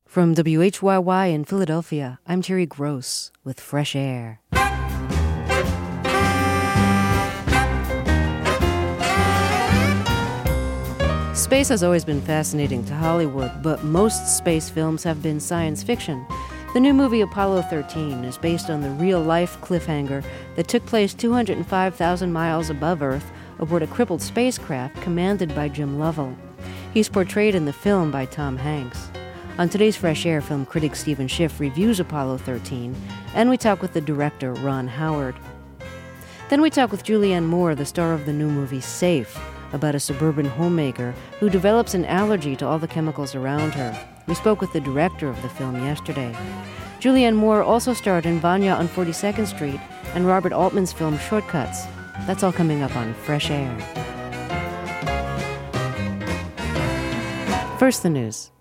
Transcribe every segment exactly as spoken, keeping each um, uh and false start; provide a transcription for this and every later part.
From W H Y Y in Philadelphia, I'm Terry Gross with Fresh Air. Space has always been fascinating to Hollywood, but most space films have been science fiction. The new movie Apollo thirteen is based on the real-life cliffhanger that took place two hundred five thousand miles above Earth aboard a crippled spacecraft commanded by Jim Lovell. He's portrayed in the film by Tom Hanks. On today's Fresh Air, film critic Stephen Schiff reviews Apollo thirteen, and we talk with the director, Ron Howard. Then we talk with Julianne Moore, the star of the new movie Safe, about a suburban homemaker who develops an allergy to all the chemicals around her. We spoke with the director of the film yesterday. Julianne Moore also starred in Vanya on forty-second Street and Robert Altman's film Shortcuts. That's all coming up on Fresh Air. First, the news.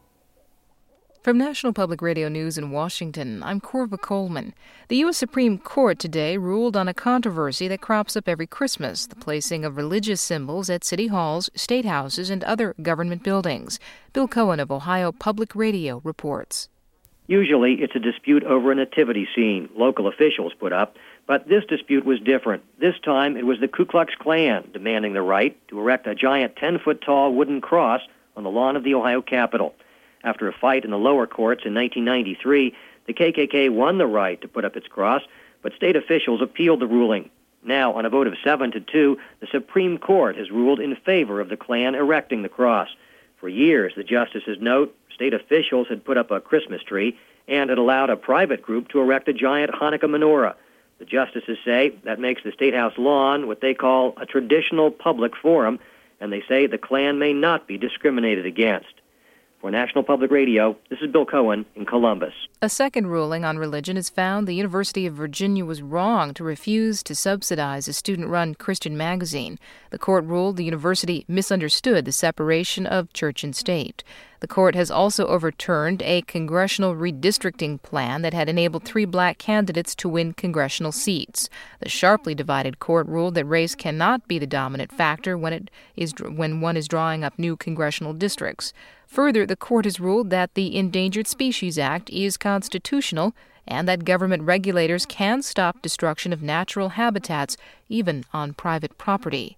From National Public Radio News in Washington, I'm Corva Coleman. The U S Supreme Court today ruled on a controversy that crops up every Christmas, the placing of religious symbols at city halls, state houses, and other government buildings. Bill Cohen of Ohio Public Radio reports. Usually, it's a dispute over a nativity scene local officials put up, but this dispute was different. This time, it was the Ku Klux Klan demanding the right to erect a giant ten-foot-tall wooden cross on the lawn of the Ohio Capitol. After a fight in the lower courts in nineteen ninety-three, the K K K won the right to put up its cross, but state officials appealed the ruling. Now, on a vote of seven to two, the Supreme Court has ruled in favor of the Klan erecting the cross. For years, the justices note, state officials had put up a Christmas tree and had allowed a private group to erect a giant Hanukkah menorah. The justices say that makes the State House lawn what they call a traditional public forum, and they say the Klan may not be discriminated against. For National Public Radio, this is Bill Cohen in Columbus. A second ruling on religion has found the University of Virginia was wrong to refuse to subsidize a student-run Christian magazine. The court ruled the university misunderstood the separation of church and state. The court has also overturned a congressional redistricting plan that had enabled three black candidates to win congressional seats. The sharply divided court ruled that race cannot be the dominant factor when it is when one is drawing up new congressional districts. Further, the court has ruled that the Endangered Species Act is constitutional and that government regulators can stop destruction of natural habitats, even on private property.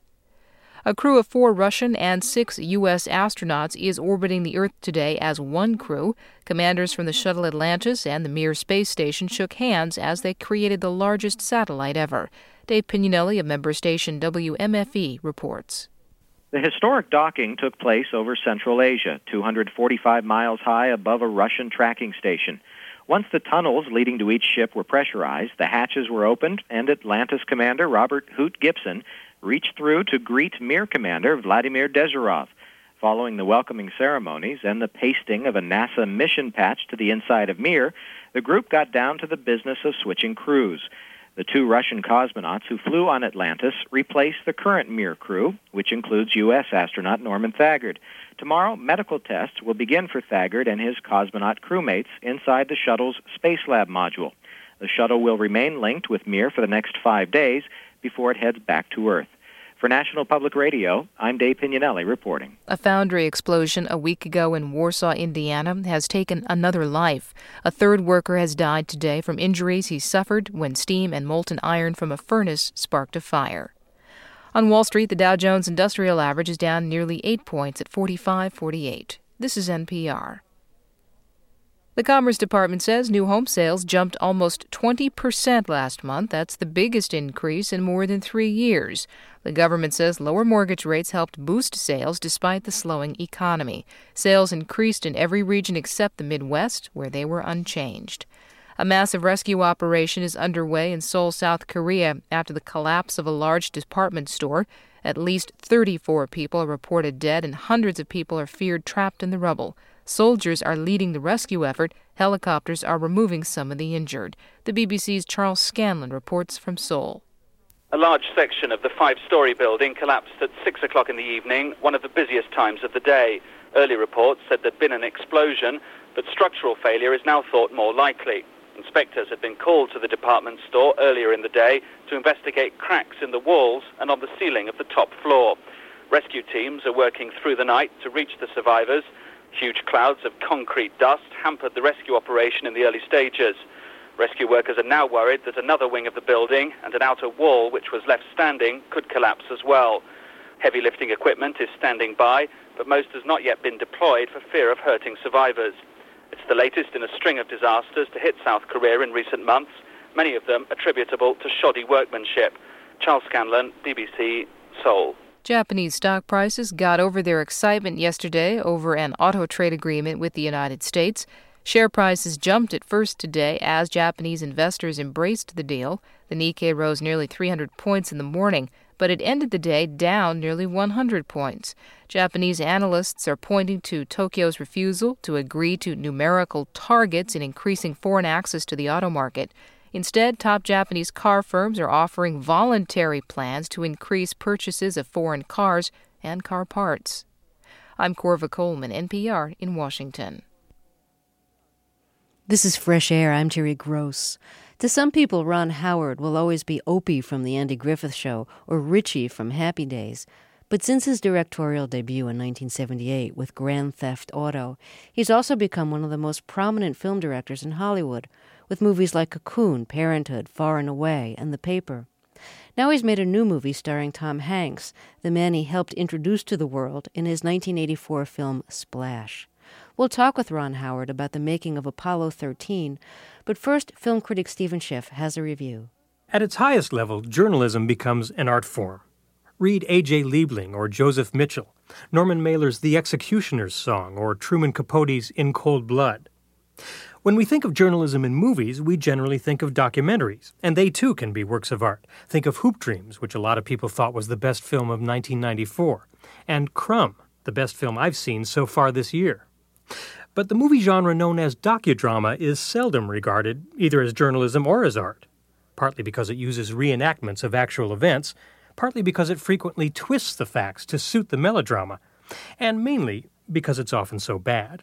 A crew of four Russian and six U S astronauts is orbiting the Earth today as one crew. Commanders from the Shuttle Atlantis and the Mir space station shook hands as they created the largest satellite ever. Dave Pignanelli of member station W M F E reports. The historic docking took place over Central Asia, two hundred forty-five miles high above a Russian tracking station. Once the tunnels leading to each ship were pressurized, the hatches were opened, and Atlantis commander Robert Hoot Gibson reached through to greet Mir commander Vladimir Dezhurov. Following the welcoming ceremonies and the pasting of a NASA mission patch to the inside of Mir, the group got down to the business of switching crews. The two Russian cosmonauts who flew on Atlantis replaced the current Mir crew, which includes U S astronaut Norman Thagard. Tomorrow, medical tests will begin for Thagard and his cosmonaut crewmates inside the shuttle's Space Lab module. The shuttle will remain linked with Mir for the next five days before it heads back to Earth. For National Public Radio, I'm Dave Pignanelli reporting. A foundry explosion a week ago in Warsaw, Indiana, has taken another life. A third worker has died today from injuries he suffered when steam and molten iron from a furnace sparked a fire. On Wall Street, the Dow Jones Industrial Average is down nearly eight points at forty-five forty-eight. This is N P R. The Commerce Department says new home sales jumped almost twenty percent last month. That's the biggest increase in more than three years. The government says lower mortgage rates helped boost sales despite the slowing economy. Sales increased in every region except the Midwest, where they were unchanged. A massive rescue operation is underway in Seoul, South Korea, after the collapse of a large department store. At least thirty-four people are reported dead, and hundreds of people are feared trapped in the rubble. Soldiers are leading the rescue effort. Helicopters are removing some of the injured. The B B C's Charles Scanlon reports from Seoul. A large section of the five-story building collapsed at six o'clock in the evening, one of the busiest times of the day. Early reports said there'd been an explosion, but structural failure is now thought more likely. Inspectors had been called to the department store earlier in the day to investigate cracks in the walls and on the ceiling of the top floor. Rescue teams are working through the night to reach the survivors. Huge clouds of concrete dust hampered the rescue operation in the early stages. Rescue workers are now worried that another wing of the building and an outer wall, which was left standing, could collapse as well. Heavy lifting equipment is standing by, but most has not yet been deployed for fear of hurting survivors. It's the latest in a string of disasters to hit South Korea in recent months, many of them attributable to shoddy workmanship. Charles Scanlon, B B C, Seoul. Japanese stock prices got over their excitement yesterday over an auto trade agreement with the United States. Share prices jumped at first today as Japanese investors embraced the deal. The Nikkei rose nearly three hundred points in the morning, but it ended the day down nearly one hundred points. Japanese analysts are pointing to Tokyo's refusal to agree to numerical targets in increasing foreign access to the auto market. Instead, top Japanese car firms are offering voluntary plans to increase purchases of foreign cars and car parts. I'm Corva Coleman, N P R in Washington. This is Fresh Air. I'm Terry Gross. To some people, Ron Howard will always be Opie from The Andy Griffith Show or Richie from Happy Days. But since his directorial debut in nineteen seventy-eight with Grand Theft Auto, he's also become one of the most prominent film directors in Hollywood, with movies like Cocoon, Parenthood, Far and Away, and The Paper. Now he's made a new movie starring Tom Hanks, the man he helped introduce to the world in his nineteen eighty-four film Splash. We'll talk with Ron Howard about the making of Apollo thirteen, but first, film critic Stephen Schiff has a review. At its highest level, journalism becomes an art form. Read A J Liebling or Joseph Mitchell, Norman Mailer's The Executioner's Song, or Truman Capote's In Cold Blood. When we think of journalism in movies, we generally think of documentaries, and they too can be works of art. Think of Hoop Dreams, which a lot of people thought was the best film of nineteen ninety-four, and Crumb, the best film I've seen so far this year. But the movie genre known as docudrama is seldom regarded either as journalism or as art, partly because it uses reenactments of actual events, partly because it frequently twists the facts to suit the melodrama, and mainly because it's often so bad.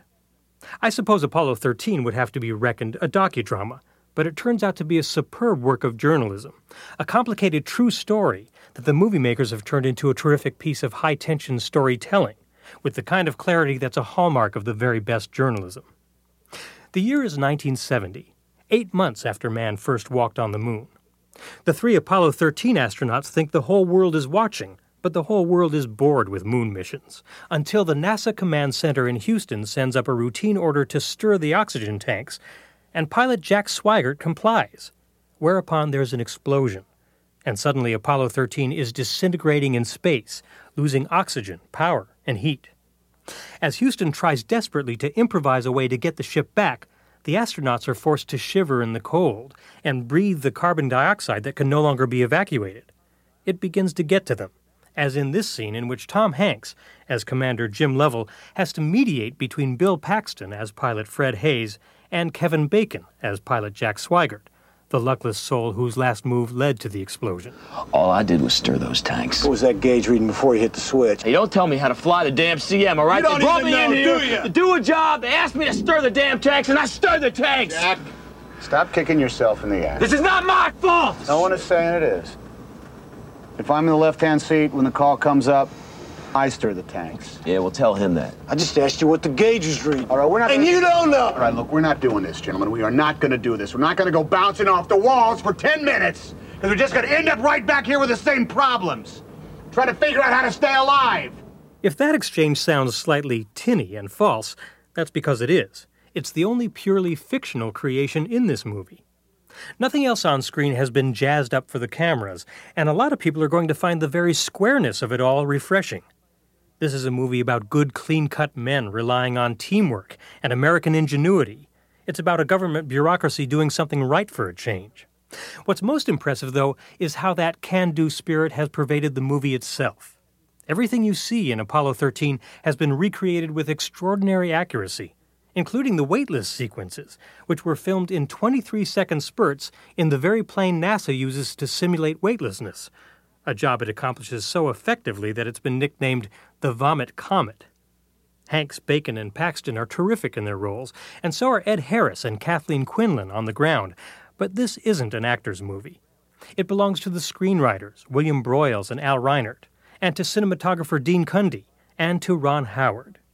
I suppose Apollo thirteen would have to be reckoned a docudrama, but it turns out to be a superb work of journalism, a complicated true story that the movie makers have turned into a terrific piece of high-tension storytelling, with the kind of clarity that's a hallmark of the very best journalism. The year is nineteen seventy, eight months after man first walked on the moon. The three Apollo thirteen astronauts think the whole world is watching, but the whole world is bored with moon missions, until the NASA Command Center in Houston sends up a routine order to stir the oxygen tanks, and pilot Jack Swigert complies, whereupon there's an explosion, and suddenly Apollo thirteen is disintegrating in space, losing oxygen, power, and heat. As Houston tries desperately to improvise a way to get the ship back, the astronauts are forced to shiver in the cold and breathe the carbon dioxide that can no longer be evacuated. It begins to get to them, as in this scene in which Tom Hanks, as Commander Jim Lovell, has to mediate between Bill Paxton as pilot Fred Hayes and Kevin Bacon as pilot Jack Swigert, the luckless soul whose last move led to the explosion. All I did was stir those tanks. What was that gauge reading before you hit the switch? Hey, don't tell me how to fly the damn C M, all right? You don't they brought even me know, in here do you? to do a job. They asked me to stir the damn tanks, and I stirred the tanks. Jack, stop kicking yourself in the ass. This is not my fault. No one is saying it is. If I'm in the left-hand seat when the call comes up, I stir the tanks. Yeah, well, tell him that. I just asked you what the gauge is reading. All right, we're not. And gonna... you don't know. All right, look, we're not doing this, gentlemen. We are not going to do this. We're not going to go bouncing off the walls for ten minutes, because we're just going to end up right back here with the same problems. Trying to figure out how to stay alive. If that exchange sounds slightly tinny and false, that's because it is. It's the only purely fictional creation in this movie. Nothing else on screen has been jazzed up for the cameras, and a lot of people are going to find the very squareness of it all refreshing. This is a movie about good, clean-cut men relying on teamwork and American ingenuity. It's about a government bureaucracy doing something right for a change. What's most impressive, though, is how that can-do spirit has pervaded the movie itself. Everything you see in Apollo thirteen has been recreated with extraordinary accuracy, including the weightless sequences, which were filmed in twenty-three second spurts in the very plane NASA uses to simulate weightlessness, a job it accomplishes so effectively that it's been nicknamed the Vomit Comet. Hanks, Bacon, and Paxton are terrific in their roles, and so are Ed Harris and Kathleen Quinlan on the ground. But this isn't an actor's movie. It belongs to the screenwriters, William Broyles and Al Reinert, and to cinematographer Dean Cundy, and to Ron Howard.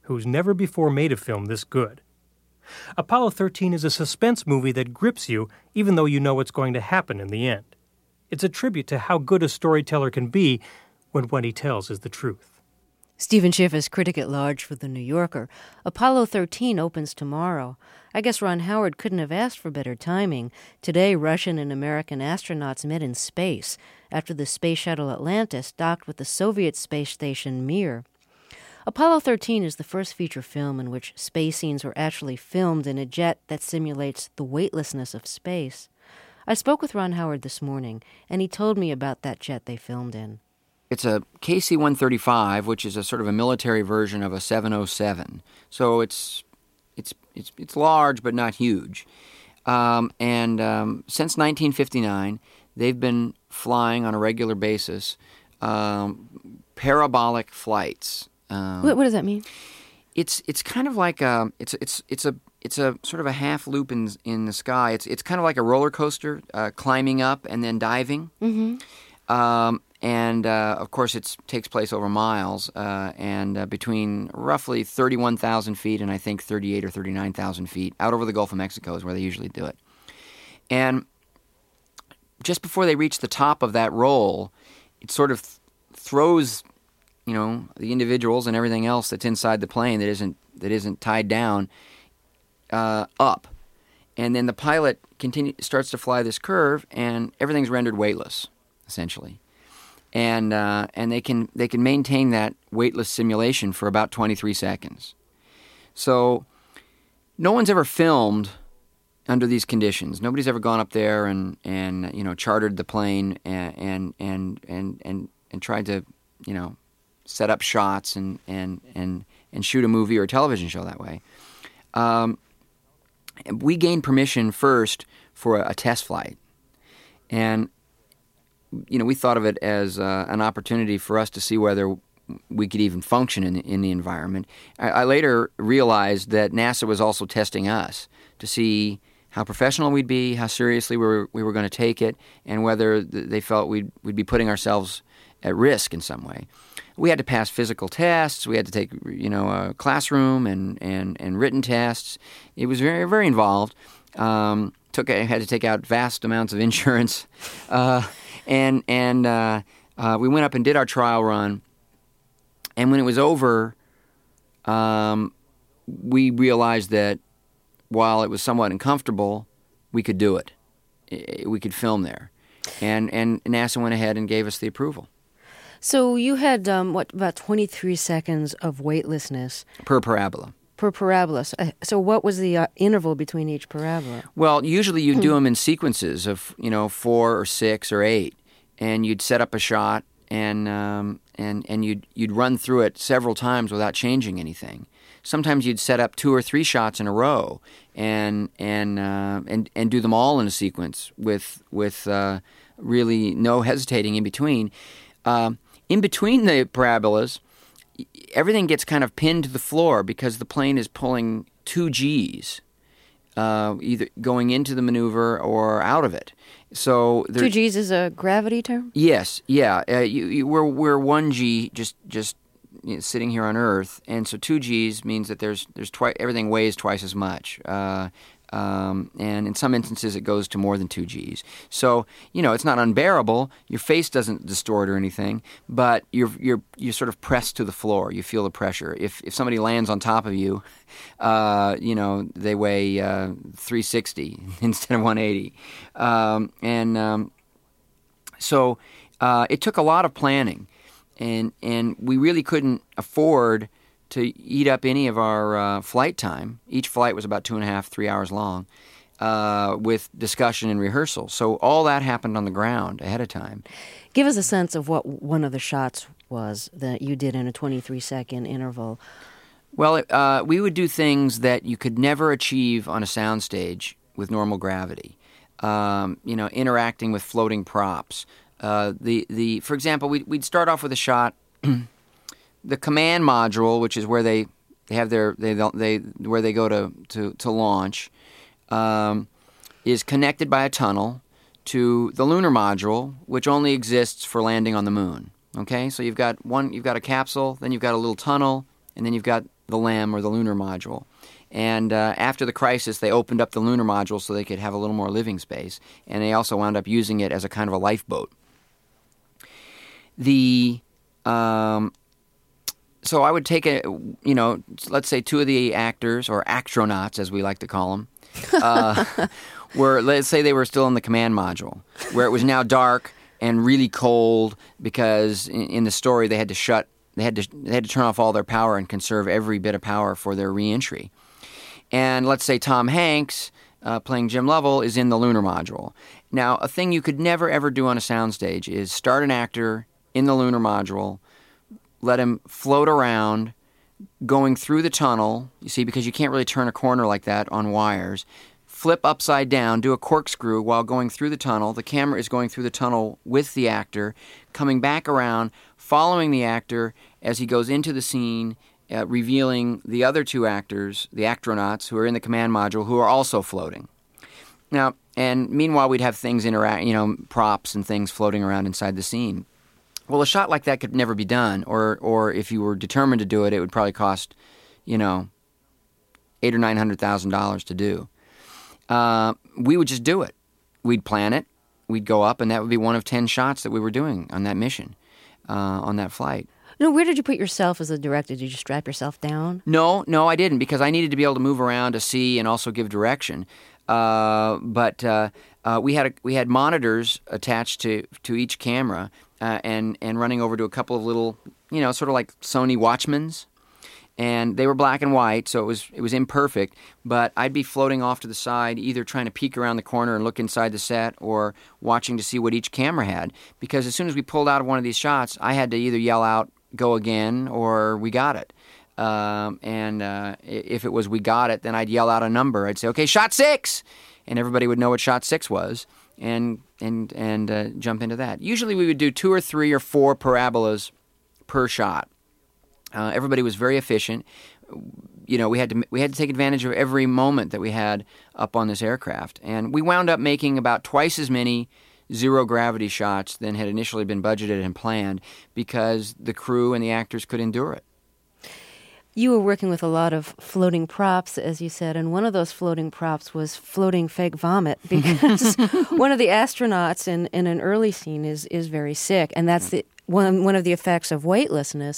who's never before made a film this good. Apollo thirteen is a suspense movie that grips you even though you know what's going to happen in the end. It's a tribute to how good a storyteller can be when what he tells is the truth. Stephen Schiff is critic at large for The New Yorker. Apollo thirteen opens tomorrow. I guess Ron Howard couldn't have asked for better timing. Today, Russian and American astronauts met in space after the space shuttle Atlantis docked with the Soviet space station Mir. Apollo thirteen is the first feature film in which space scenes were actually filmed in a jet that simulates the weightlessness of space. I spoke with Ron Howard this morning, and he told me about that jet they filmed in. It's a K C one thirty-five, which is a sort of a military version of a seven oh seven. So it's it's it's it's large but not huge. Um, and um, since nineteen fifty-nine, they've been flying on a regular basis um, parabolic flights. Um, what, what does that mean? It's it's kind of like a it's it's it's a it's a sort of a half loop in in the sky. It's it's kind of like a roller coaster, uh, climbing up and then diving. Mm-hmm. Um, and uh, of course, it takes place over miles, uh, and uh, between roughly thirty-one thousand feet and I think thirty-eight or thirty-nine thousand feet out over the Gulf of Mexico is where they usually do it. And just before they reach the top of that roll, it sort of th- throws. You know, the individuals and everything else that's inside the plane that isn't that isn't tied down uh, up, and then the pilot continue starts to fly this curve, and everything's rendered weightless, essentially, and uh, and they can they can maintain that weightless simulation for about twenty-three seconds. So, no one's ever filmed under these conditions. Nobody's ever gone up there and and you know chartered the plane and and and and and, and tried to you know. set up shots and, and, and, and shoot a movie or a television show that way. Um, we gained permission first for a, a test flight. And, you know, we thought of it as uh, an opportunity for us to see whether we could even function in, in the environment. I, I later realized that NASA was also testing us to see how professional we'd be, how seriously we were, we were going to take it, and whether th- they felt we'd, we'd be putting ourselves at risk in some way. We had to pass physical tests. We had to take, you know, a classroom and, and, and written tests. It was very, very involved. Um, took I had to take out vast amounts of insurance, uh, and and uh, uh, we went up and did our trial run. And when it was over, um, we realized that while it was somewhat uncomfortable, we could do it. We could film there, and and NASA went ahead and gave us the approval. So you had, um, what, about twenty-three seconds of weightlessness. Per parabola. Per parabola. So, so what was the uh, interval between each parabola? Well, usually you do them in sequences of, you know, four or six or eight. And you'd set up a shot and um, and, and you'd, you'd run through it several times without changing anything. Sometimes you'd set up two or three shots in a row and and uh, and, and do them all in a sequence with, with uh, really no hesitating in between. Um, In between the parabolas, everything gets kind of pinned to the floor because the plane is pulling two G's, uh, either going into the maneuver or out of it. So two G's is a gravity term? Yes, yeah. Uh, you, you, we're we're one G just just you know, sitting here on Earth, and so two G's means that there's there's twi- everything weighs twice as much. Uh, Um, and in some instances, it goes to more than two G's. So, you know, it's not unbearable. Your face doesn't distort or anything, but you're you're you're sort of pressed to the floor. You feel the pressure. If if somebody lands on top of you, uh, you know, they weigh uh, three sixty instead of one eighty. Um, and um, so uh, it took a lot of planning, and and we really couldn't afford to eat up any of our uh, flight time. Each flight was about two and a half, three hours long, uh, with discussion and rehearsal. So all that happened on the ground ahead of time. Give us a sense of what one of the shots was that you did in a twenty-three second interval. Well, uh, we would do things that you could never achieve on a soundstage with normal gravity. Um, you know, interacting with floating props. Uh, the the for example, we'd, we'd start off with a shot. The command module, which is where they, they have their they they where they go to to to launch, um, is connected by a tunnel to the lunar module, which only exists for landing on the moon. Okay, so you've got one, you've got a capsule, then you've got a little tunnel, and then you've got the L E M or the lunar module. And uh, after the crisis, they opened up the lunar module so they could have a little more living space. And they also wound up using it as a kind of a lifeboat. The um, so I would take a, you know, let's say two of the actors, or astronauts as we like to call them, uh, were, let's say they were still in the command module, where it was now dark and really cold because in, in the story they had to shut, they had to they had to turn off all their power and conserve every bit of power for their reentry. And let's say Tom Hanks, uh, playing Jim Lovell, is in the lunar module. Now, a thing you could never ever do on a soundstage is start an actor in the lunar module, let him float around, going through the tunnel, you see, because you can't really turn a corner like that on wires, flip upside down, do a corkscrew while going through the tunnel. The camera is going through the tunnel with the actor, coming back around, following the actor as he goes into the scene, uh, revealing the other two actors, the astronauts, who are in the command module, who are also floating. Now, and meanwhile, we'd have things interact, you know, props and things floating around inside the scene. Well, a shot like that could never be done, or or if you were determined to do it, it would probably cost, you know, eight or nine hundred thousand dollars to do. Uh, we would just do it. We'd plan it. We'd go up, and that would be one of ten shots that we were doing on that mission, uh, on that flight. No, where did you put yourself as a director? Did you strap yourself down? No, no, I didn't, because I needed to be able to move around to see and also give direction. Uh, but uh, uh, we had a, we had monitors attached to to each camera. Uh, and, and running over to a couple of little, you know, sort of like Sony Watchmans. And they were black and white, so it was it was imperfect. But I'd be floating off to the side, either trying to peek around the corner and look inside the set, or watching to see what each camera had. Because as soon as we pulled out of one of these shots, I had to either yell out, go again, or we got it. Um, and uh, if it was we got it, then I'd yell out a number. I'd say, okay, shot six! And everybody would know what shot six was. And and and uh, jump into that. Usually we would do two or three or four parabolas per shot. Uh, everybody was very efficient. You know, we had to we had to take advantage of every moment that we had up on this aircraft, and we wound up making about twice as many zero gravity shots than had initially been budgeted and planned, because the crew and the actors could endure it. You were working with a lot of floating props, as you said, and one of those floating props was floating fake vomit, because one of the astronauts in, in an early scene is, is very sick, and that's the one one of the effects of weightlessness.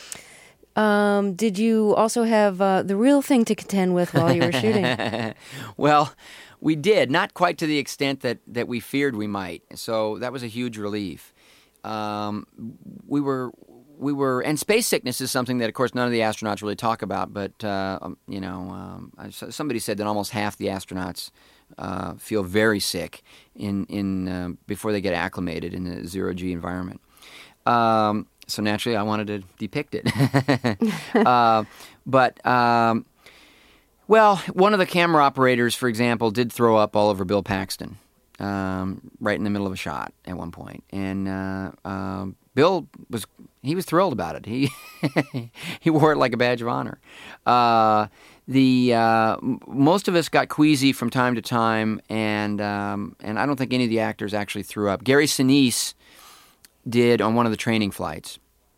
Um, did you also have uh, the real thing to contend with while you were shooting? Well, we did, not quite to the extent that, that we feared we might, so that was a huge relief. Um, we were... We were, and space sickness is something that, of course, none of the astronauts really talk about. But uh, you know, um, somebody said that almost half the astronauts uh, feel very sick in in uh, before they get acclimated in the zero G environment. Um, so naturally, I wanted to depict it. uh, but um, well, one of the camera operators, for example, did throw up all over Bill Paxton um, right in the middle of a shot at one point, and uh, uh, Bill was. He was thrilled about it. He he wore it like a badge of honor. Uh, the uh, most of us got queasy from time to time, and um, and I don't think any of the actors actually threw up. Gary Sinise did on one of the training flights.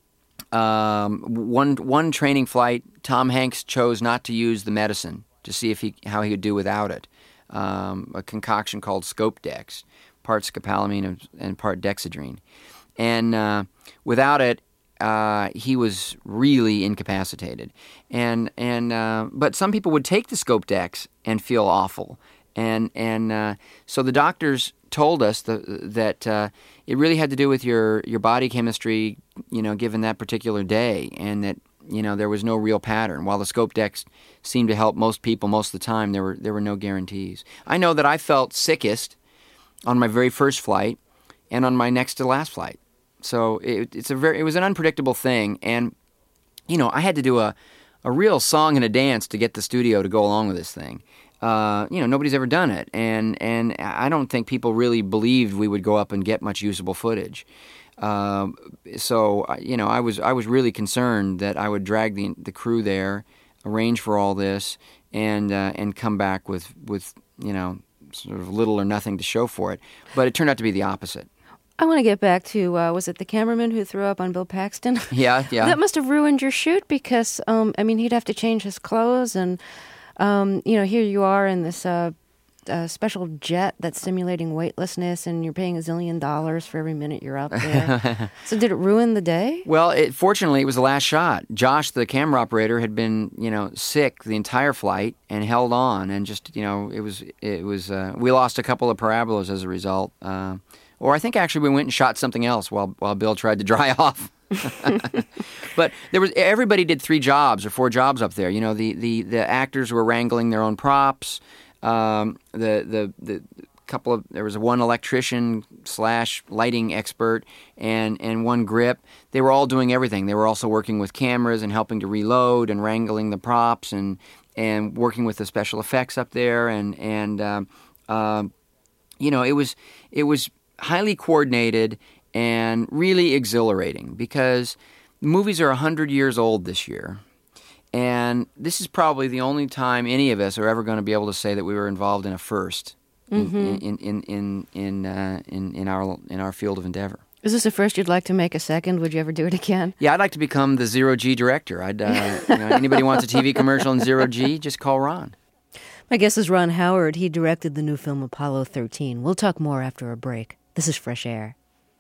Um, one one training flight, Tom Hanks chose not to use the medicine to see if he how he would do without it. Um, a concoction called Scopedex, part scopolamine and, and part dexedrine, and uh, without it. Uh, he was really incapacitated, and and uh, but some people would take the Scopedex and feel awful, and and uh, so the doctors told us the, that uh, it really had to do with your, your body chemistry, you know, given that particular day, and that you know there was no real pattern. While the Scopedex seemed to help most people most of the time, there were there were no guarantees. I know that I felt sickest on my very first flight and on my next to last flight. So it, it's a very it was an unpredictable thing, and you know I had to do a, a real song and a dance to get the studio to go along with this thing. Uh, you know nobody's ever done it, and and I don't think people really believed we would go up and get much usable footage. Uh, so you know I was I was really concerned that I would drag the the crew there, arrange for all this, and uh, and come back with with you know sort of little or nothing to show for it. But it turned out to be the opposite. I want to get back to, uh, was it the cameraman who threw up on Bill Paxton? Yeah, yeah. That must have ruined your shoot because, um, I mean, he'd have to change his clothes and, um, you know, here you are in this uh, uh, special jet that's simulating weightlessness and you're paying a zillion dollars for every minute you're out there. So did it ruin the day? Well, it, fortunately, it was the last shot. Josh, the camera operator, had been, you know, sick the entire flight and held on and just, you know, it was, it was, uh, we lost a couple of parabolas as a result. Uh, Or I think actually we went and shot something else while while Bill tried to dry off. But there was everybody did three jobs or four jobs up there. You know, the, the, the actors were wrangling their own props. Um, the the the couple of there was one electrician slash lighting expert and and one grip. They were all doing everything. They were also working with cameras and helping to reload and wrangling the props and and working with the special effects up there and and um, uh, you know it was it was. highly coordinated and really exhilarating because movies are one hundred years old this year. And this is probably the only time any of us are ever going to be able to say that we were involved in a first mm-hmm. in in in in in, uh, in in our in our field of endeavor. Is this a first you'd like to make a second? Would you ever do it again? Yeah, I'd like to become the Zero G director. I'd uh, you know, anybody wants a T V commercial in Zero G, just call Ron. My guest is Ron Howard. He directed the new film Apollo thirteen. We'll talk more after a break. This is Fresh Air.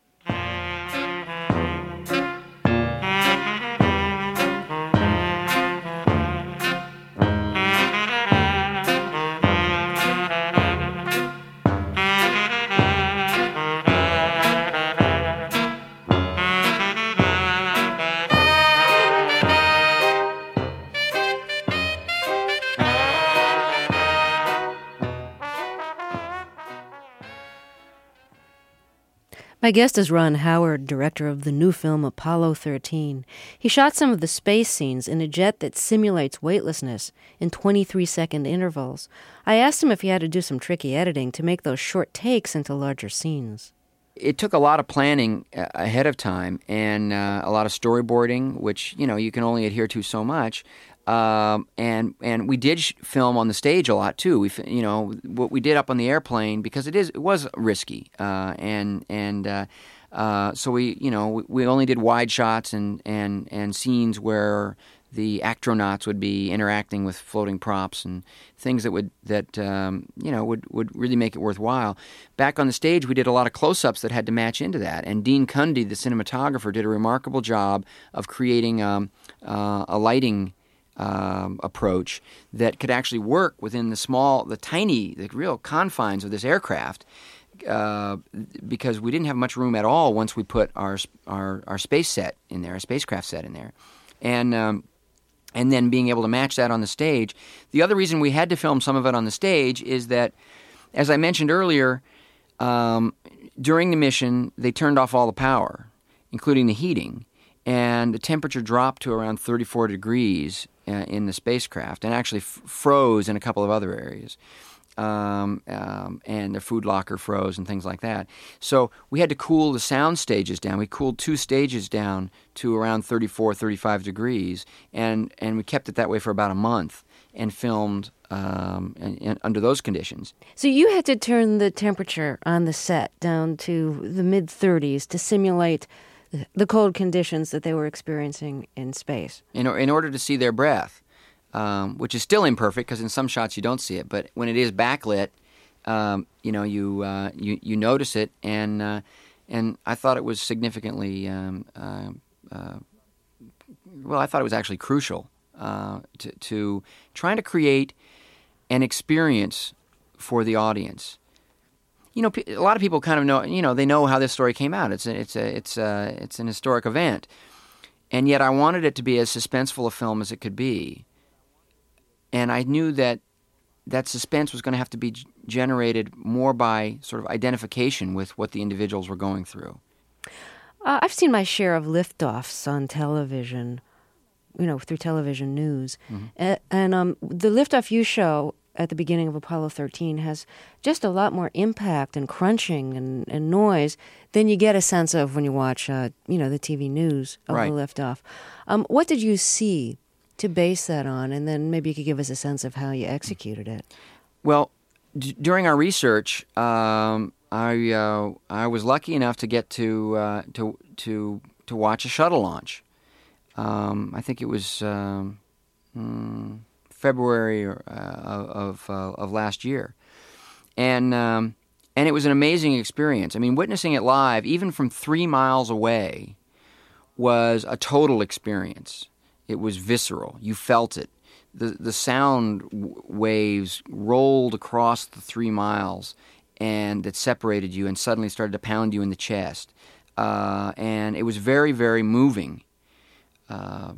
My guest is Ron Howard, director of the new film Apollo thirteen. He shot some of the space scenes in a jet that simulates weightlessness in twenty-three second intervals. I asked him if he had to do some tricky editing to make those short takes into larger scenes. It took a lot of planning uh, ahead of time and uh, a lot of storyboarding, which, you know, you can only adhere to so much. Um, and and we did sh- film on the stage a lot too. We, f- you know, what we did up on the airplane because it is it was risky, uh, and and uh, uh, so we you know we, we only did wide shots and, and, and scenes where the astronauts would be interacting with floating props and things that would that um, you know would, would really make it worthwhile. Back on the stage, we did a lot of close-ups that had to match into that, and Dean Cundy, the cinematographer, did a remarkable job of creating um, uh, a lighting Um, approach that could actually work within the small, the tiny, the real confines of this aircraft, uh, because we didn't have much room at all once we put our our, our space set in there, our spacecraft set in there, and um, and then being able to match that on the stage. The other reason we had to film some of it on the stage is that, as I mentioned earlier, um, during the mission they turned off all the power, including the heating, and the temperature dropped to around thirty-four degrees uh, in the spacecraft, and actually f- froze in a couple of other areas. Um, um, and the food locker froze and things like that. So we had to cool the sound stages down. We cooled two stages down to around thirty-four, thirty-five degrees, and, and we kept it that way for about a month and filmed um, and, and under those conditions. So you had to turn the temperature on the set down to the mid-thirties to simulate the cold conditions that they were experiencing in space. In, in order to see their breath. Um, which is still imperfect because in some shots you don't see it, but when it is backlit, um, you know you, uh, you you notice it, and uh, and I thought it was significantly um, uh, uh, well. I thought it was actually crucial uh, to, to trying to create an experience for the audience. You know, a lot of people kind of know. You know, they know how this story came out. It's a, it's a, it's a, it's an historic event, and yet I wanted it to be as suspenseful a film as it could be. And I knew that that suspense was going to have to be g- generated more by sort of identification with what the individuals were going through. Uh, I've seen my share of liftoffs on television, you know, through television news. Mm-hmm. Uh, and um, the liftoff you show at the beginning of Apollo thirteen has just a lot more impact and crunching and, and noise than you get a sense of when you watch, uh, you know, the T V news of right. the liftoff. Um, what did you see to base that on, and then maybe you could give us a sense of how you executed it? Well, d- during our research, um, I uh, I was lucky enough to get to uh, to to to watch a shuttle launch. Um, I think it was um, mm, February or, uh, of uh, of last year, and um, and it was an amazing experience. I mean, witnessing it live, even from three miles away, was a total experience. It was visceral. You felt it. The the sound w- waves rolled across the three miles, and that separated you, and suddenly started to pound you in the chest. Uh, and it was very, very moving. Uh,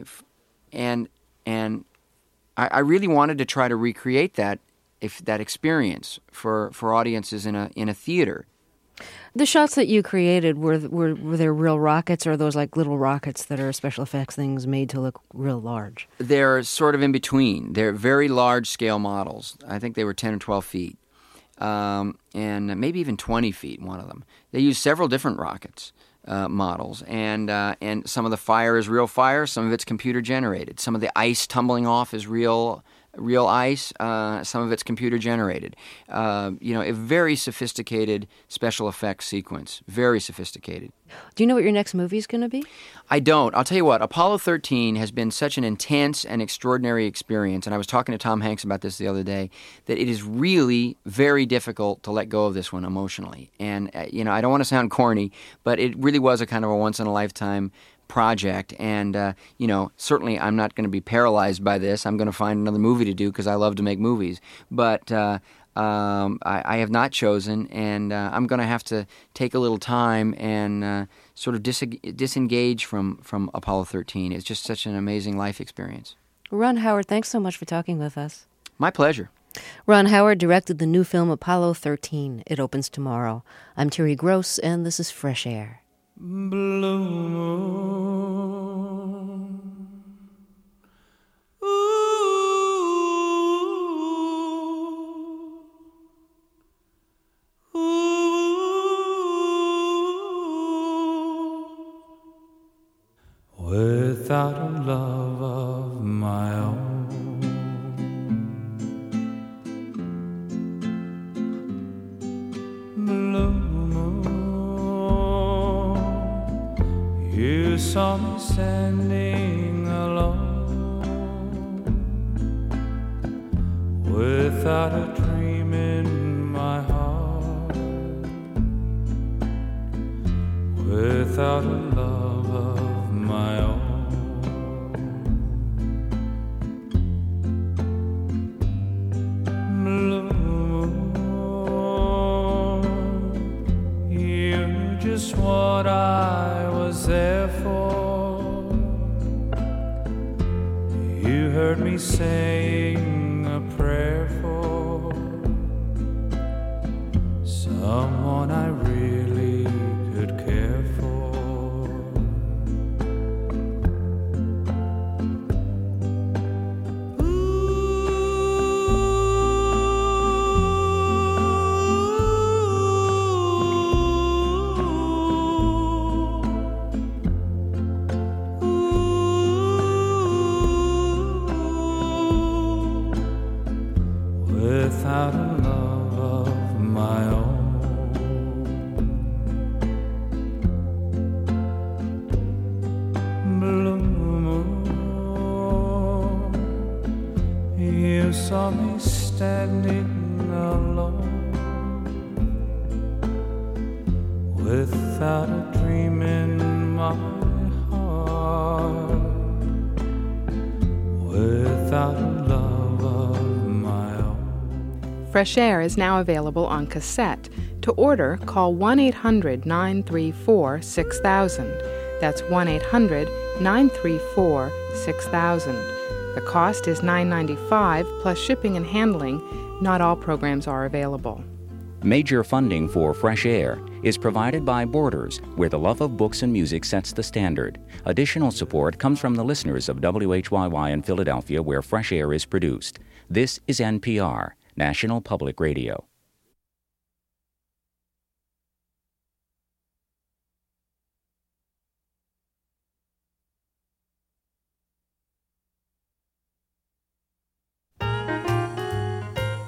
and and I, I really wanted to try to recreate that if that experience for, for audiences in a in a theater. The shots that you created, were were were there real rockets, or are those like little rockets that are special effects things made to look real large? They're sort of in between. They're very large scale models. I think they were ten or twelve feet, um, and maybe even twenty feet. One of them. They used several different rockets uh, models, and uh, and some of the fire is real fire. Some of it's computer generated. Some of the ice tumbling off is real. Real ice, uh, some of it's computer generated. Uh, you know, a very sophisticated special effects sequence. Very sophisticated. Do you know what your next movie is going to be? I don't. I'll tell you what, Apollo thirteen has been such an intense and extraordinary experience, and I was talking to Tom Hanks about this the other day, that it is really very difficult to let go of this one emotionally. And, uh, you know, I don't want to sound corny, but it really was a kind of a once-in-a-lifetime project, and uh, you know, certainly I'm not going to be paralyzed by this. I'm going to find another movie to do because I love to make movies. But uh, um, I, I have not chosen, and uh, I'm going to have to take a little time and uh, sort of dis- disengage from from Apollo thirteen. It's just such an amazing life experience. Ron Howard, thanks so much for talking with us. My pleasure. Ron Howard directed the new film Apollo thirteen. It opens tomorrow. I'm Terry Gross, and this is Fresh Air. Blue moon, ooh, ooh, without a love of my own, blue moon. You saw me standing alone, without a dream in my heart, without a love of my own. Blue moon, you're just what I was there for. You heard me saying a prayer for someone I really could care for. Without a love of my own, blue moon, you saw me standing alone, without a dream in my heart, without a love of my own. Fresh Air is now available on cassette. To order, call one eight hundred nine three four six thousand. That's one eight hundred nine three four six thousand. The cost is nine dollars and ninety-five cents plus shipping and handling. Not all programs are available. Major funding for Fresh Air is provided by Borders, where the love of books and music sets the standard. Additional support comes from the listeners of W H Y Y in Philadelphia, where Fresh Air is produced. This is N P R, National Public Radio.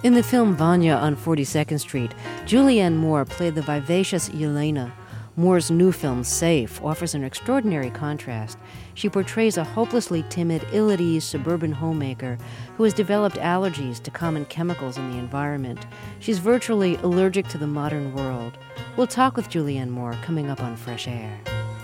In the film Vanya on forty-second Street, Julianne Moore played the vivacious Yelena. Moore's new film, Safe, offers an extraordinary contrast. She portrays a hopelessly timid, ill-at-ease suburban homemaker who has developed allergies to common chemicals in the environment. She's virtually allergic to the modern world. We'll talk with Julianne Moore coming up on Fresh Air.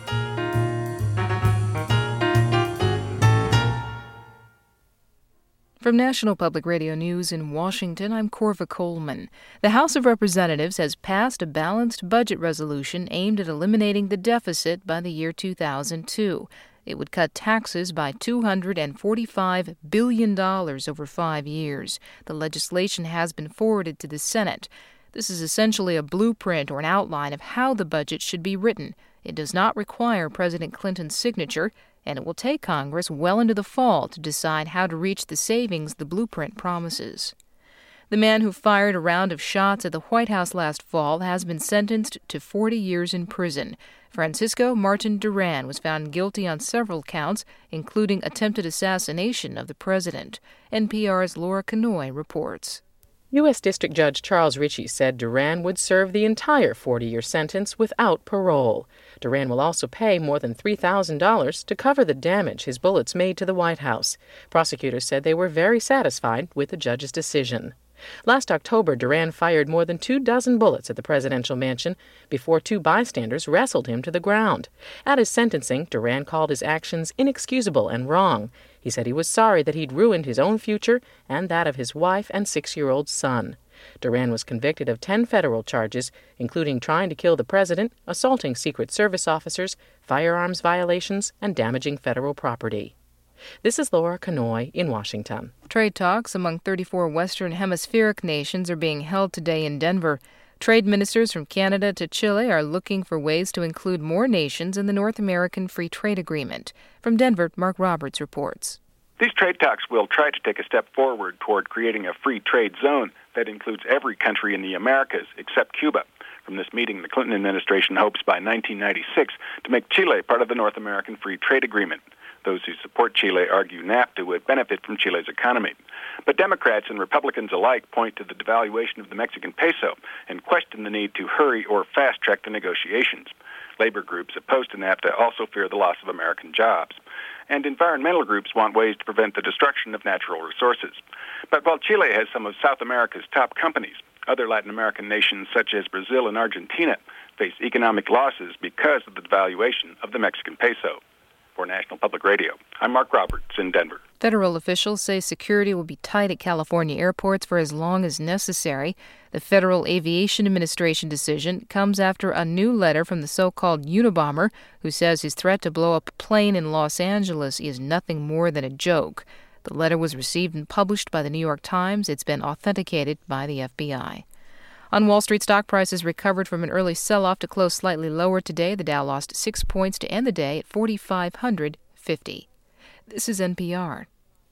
From National Public Radio News in Washington, I'm Corva Coleman. The House of Representatives has passed a balanced budget resolution aimed at eliminating the deficit by the year two thousand two. It would cut taxes by two hundred forty-five billion dollars over five years. The legislation has been forwarded to the Senate. This is essentially a blueprint or an outline of how the budget should be written. It does not require President Clinton's signature, and it will take Congress well into the fall to decide how to reach the savings the blueprint promises. The man who fired a round of shots at the White House last fall has been sentenced to forty years in prison. Francisco Martin Duran was found guilty on several counts, including attempted assassination of the president. N P R's Laura Canoy reports. U S District Judge Charles Ritchie said Duran would serve the entire forty-year sentence without parole. Duran will also pay more than three thousand dollars to cover the damage his bullets made to the White House. Prosecutors said they were very satisfied with the judge's decision. Last October, Duran fired more than two dozen bullets at the presidential mansion before two bystanders wrestled him to the ground. At his sentencing, Duran called his actions inexcusable and wrong. He said he was sorry that he'd ruined his own future and that of his wife and six-year-old son. Duran was convicted of ten federal charges, including trying to kill the president, assaulting Secret Service officers, firearms violations, and damaging federal property. This is Laura Canoy in Washington. Trade talks among thirty-four Western Hemispheric nations are being held today in Denver. Trade ministers from Canada to Chile are looking for ways to include more nations in the North American Free Trade Agreement. From Denver, Mark Roberts reports. These trade talks will try to take a step forward toward creating a free trade zone that includes every country in the Americas except Cuba. From this meeting, the Clinton administration hopes by nineteen ninety-six to make Chile part of the North American Free Trade Agreement. Those who support Chile argue NAFTA would benefit from Chile's economy. But Democrats and Republicans alike point to the devaluation of the Mexican peso and question the need to hurry or fast-track the negotiations. Labor groups opposed to NAFTA also fear the loss of American jobs. And environmental groups want ways to prevent the destruction of natural resources. But while Chile has some of South America's top companies, other Latin American nations such as Brazil and Argentina face economic losses because of the devaluation of the Mexican peso. For National Public Radio, I'm Mark Roberts in Denver. Federal officials say security will be tight at California airports for as long as necessary. The Federal Aviation Administration decision comes after a new letter from the so-called Unabomber, who says his threat to blow up a plane in Los Angeles is nothing more than a joke. The letter was received and published by the New York Times. It's been authenticated by the F B I. On Wall Street, stock prices recovered from an early sell-off to close slightly lower today. The Dow lost six points to end the day at forty-five fifty. This is N P R.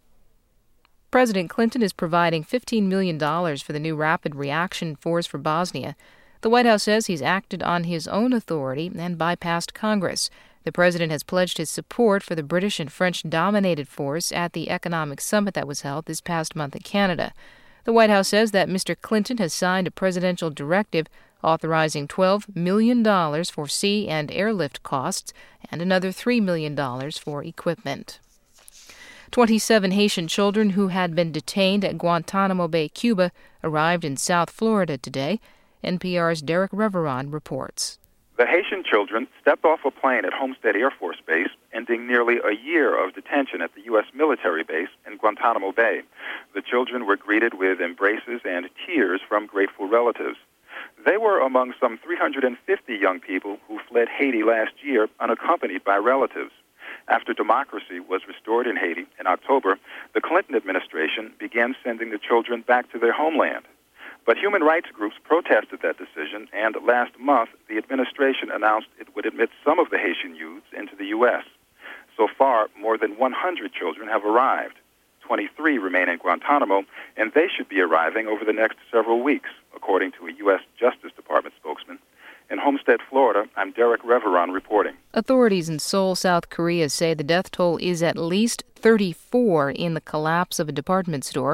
President Clinton is providing fifteen million dollars for the new Rapid Reaction Force for Bosnia. The White House says he's acted on his own authority and bypassed Congress. The president has pledged his support for the British and French-dominated force at the economic summit that was held this past month in Canada. The White House says that Mister Clinton has signed a presidential directive authorizing twelve million dollars for sea and airlift costs and another three million dollars for equipment. twenty-seven Haitian children who had been detained at Guantanamo Bay, Cuba, arrived in South Florida today. N P R's Derek Reveron reports. The Haitian children stepped off a plane at Homestead Air Force Base, ending nearly a year of detention at the U S military base in Guantanamo Bay. The children were greeted with embraces and tears from grateful relatives. They were among some three hundred fifty young people who fled Haiti last year unaccompanied by relatives. After democracy was restored in Haiti in October, the Clinton administration began sending the children back to their homeland. But human rights groups protested that decision, and last month the administration announced it would admit some of the Haitian youths into the U S. So far, more than one hundred children have arrived. twenty-three remain in Guantanamo, and they should be arriving over the next several weeks, according to a U S Justice Department spokesman. In Homestead, Florida, I'm Derek Reveron reporting. Authorities in Seoul, South Korea say the death toll is at least thirty-four in the collapse of a department store.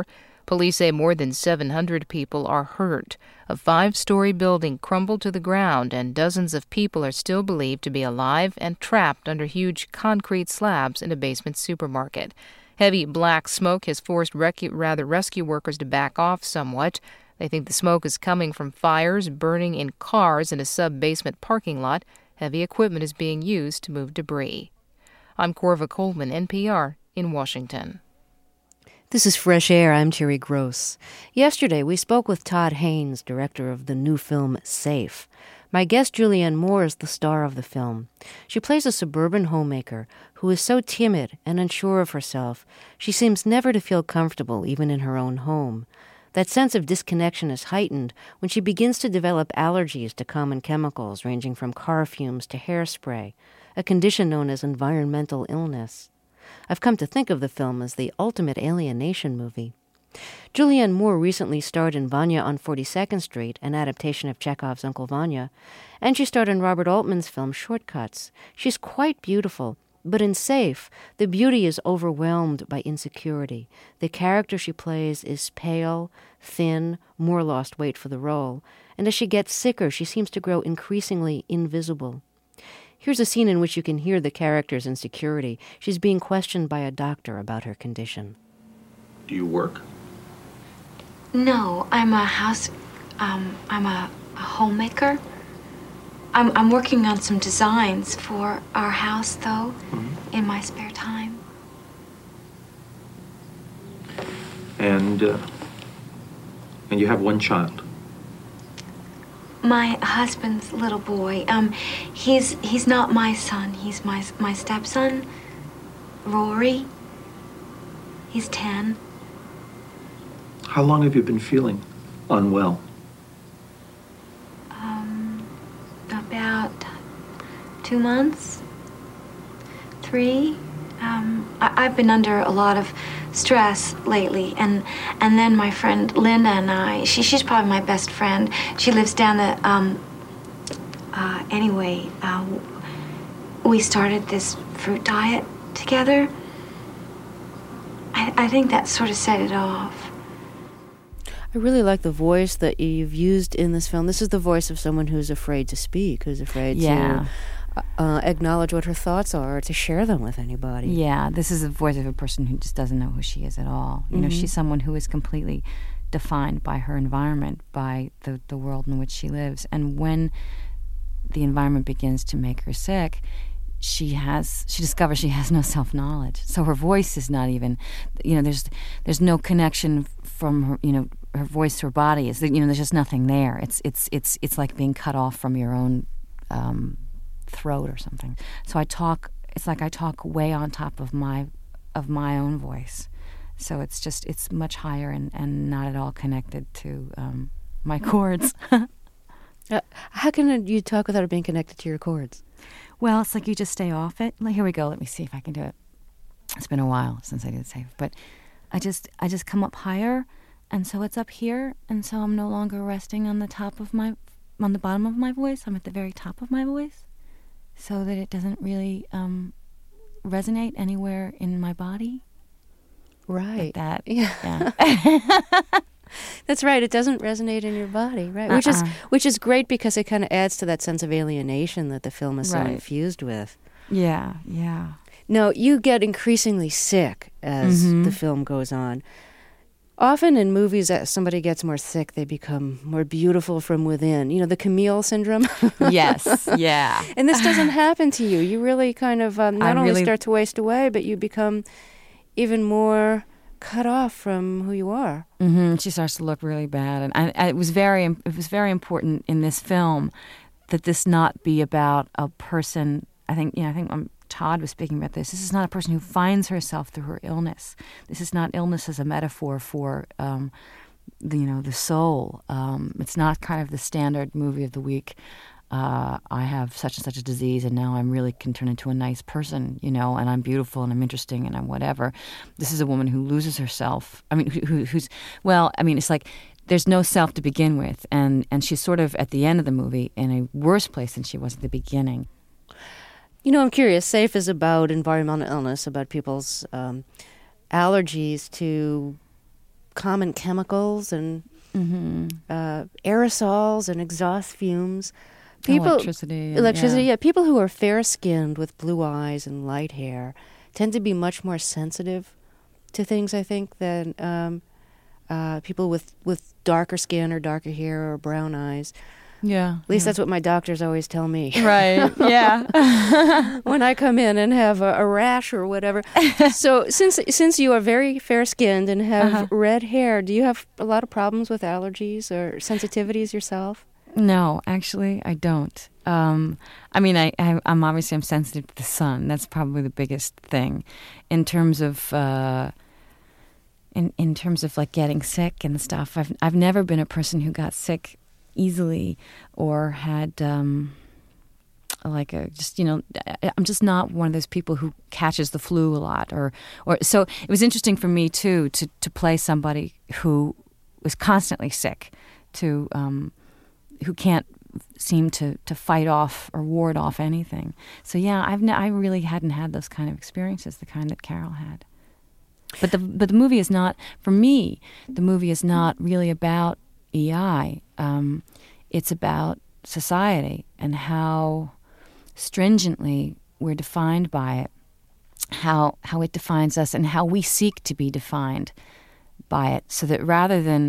Police say more than seven hundred people are hurt. A five-story building crumbled to the ground, and dozens of people are still believed to be alive and trapped under huge concrete slabs in a basement supermarket. Heavy black smoke has forced recu- rather rescue workers to back off somewhat. They think the smoke is coming from fires burning in cars in a sub-basement parking lot. Heavy equipment is being used to move debris. I'm Corva Coleman, N P R, in Washington. This is Fresh Air. I'm Terry Gross. Yesterday, we spoke with Todd Haynes, director of the new film Safe. My guest, Julianne Moore, is the star of the film. She plays a suburban homemaker who is so timid and unsure of herself, she seems never to feel comfortable even in her own home. That sense of disconnection is heightened when she begins to develop allergies to common chemicals ranging from car fumes to hairspray, a condition known as environmental illness. I've come to think of the film as the ultimate alienation movie. Julianne Moore recently starred in Vanya on forty-second Street, an adaptation of Chekhov's Uncle Vanya, and she starred in Robert Altman's film Shortcuts. She's quite beautiful, but in Safe, the beauty is overwhelmed by insecurity. The character she plays is pale, thin, Moore lost weight for the role, and as she gets sicker, she seems to grow increasingly invisible. Here's a scene in which you can hear the character's insecurity. She's being questioned by a doctor about her condition. Do you work? No, I'm a house, um, I'm a, a homemaker. I'm, I'm working on some designs for our house, though, mm-hmm. in my spare time. And, uh, and you have one child? My husband's little boy. Um, he's he's not my son. He's my my stepson, Rory. He's ten. How long have you been feeling unwell? Um, about two months, three. Um, I, I've been under a lot of stress lately, and and then my friend Linda and I. She she's probably my best friend. She lives down the. Um, uh, anyway, uh, we started this fruit diet together. I, I think that sort of set it off. I really like the voice that you've used in this film. This is the voice of someone who's afraid to speak, who's afraid yeah. to uh, acknowledge what her thoughts are, or to share them with anybody. Yeah, this is the voice of a person who just doesn't know who she is at all. You mm-hmm. know, she's someone who is completely defined by her environment, by the, the world in which she lives. And when the environment begins to make her sick, she has she discovers she has no self-knowledge. So her voice is not even, you know, there's there's no connection from her, you know, her voice to her body. Is, you know, there's just nothing there. It's it's it's it's like being cut off from your own um, throat or something. So I talk. It's like I talk way on top of my of my own voice. So it's just it's much higher and, and not at all connected to um, my chords. uh, how can you talk without it being connected to your chords? Well, it's like you just stay off it. Like, here we go. Let me see if I can do it. It's been a while since I did Safe, but I just I just come up higher, and so it's up here, and so I'm no longer resting on the top of my on the bottom of my voice. I'm at the very top of my voice, so that it doesn't really um, resonate anywhere in my body. Right. Like that. Yeah. yeah. That's right. It doesn't resonate in your body, right? Uh-uh. Which is which is great because it kind of adds to that sense of alienation that the film is right. so infused with. Yeah, yeah. Now, you get increasingly sick as mm-hmm. the film goes on. Often in movies, as somebody gets more sick, they become more beautiful from within. You know, the Camille syndrome? Yes, yeah. And this doesn't happen to you. You really kind of um, not I only really... start to waste away, but you become even more cut off from who you are. Mm-hmm. She starts to look really bad, and I, I, it was very it was very important in this film that this not be about a person. I think you know I think um, Todd was speaking about this. This is not a person who finds herself through her illness. This is not illness as a metaphor for um, the, you know the soul. Um, it's not kind of the standard movie of the week. Uh, I have such and such a disease, and now I'm really can turn into a nice person, you know, and I'm beautiful and I'm interesting and I'm whatever. This is a woman who loses herself. I mean, who, who, who's, well, I mean, it's like there's no self to begin with, and, and she's sort of at the end of the movie in a worse place than she was at the beginning. You know, I'm curious. Safe is about environmental illness, about people's um, allergies to common chemicals and Mm-hmm. uh, aerosols and exhaust fumes. People, electricity. And, electricity, yeah. yeah. People who are fair-skinned with blue eyes and light hair tend to be much more sensitive to things, I think, than um, uh, people with, with darker skin or darker hair or brown eyes. Yeah. At least yeah. that's what my doctors always tell me. Right, yeah. When I come in and have a, a rash or whatever. So since since you are very fair-skinned and have Uh-huh. red hair, do you have a lot of problems with allergies or sensitivities yourself? No, actually, I don't. Um, I mean, I, I, I'm obviously I'm sensitive to the sun. That's probably the biggest thing, in terms of uh, in in terms of like getting sick and stuff. I've I've never been a person who got sick easily or had um, like a just you know I'm just not one of those people who catches the flu a lot or or so it was interesting for me too to to play somebody who was constantly sick, to um, who can't seem to, to fight off or ward off anything. So yeah, I've ne- I really hadn't had those kind of experiences, the kind that Carol had. But the but the movie is not, for me, the movie is not really about E I. Um, it's about society and how stringently we're defined by it, how how it defines us, and how we seek to be defined by it. So that rather than